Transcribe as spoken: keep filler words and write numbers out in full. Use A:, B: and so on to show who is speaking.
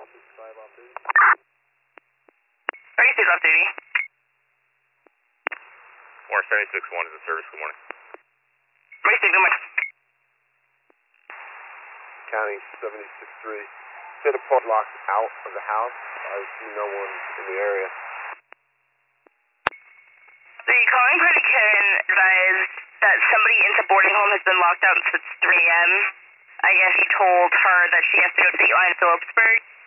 A: thirty-six off duty.
B: Warren seventy-six one is in service. Good morning.
A: thirty-six, good morning.
C: County seventy-six three. Said a part locked out of the house. I see no one in the area.
A: The calling party can advise that somebody in the boarding home has been locked out since three a m I guess he told her that she has to go to State Line Phillipsburg.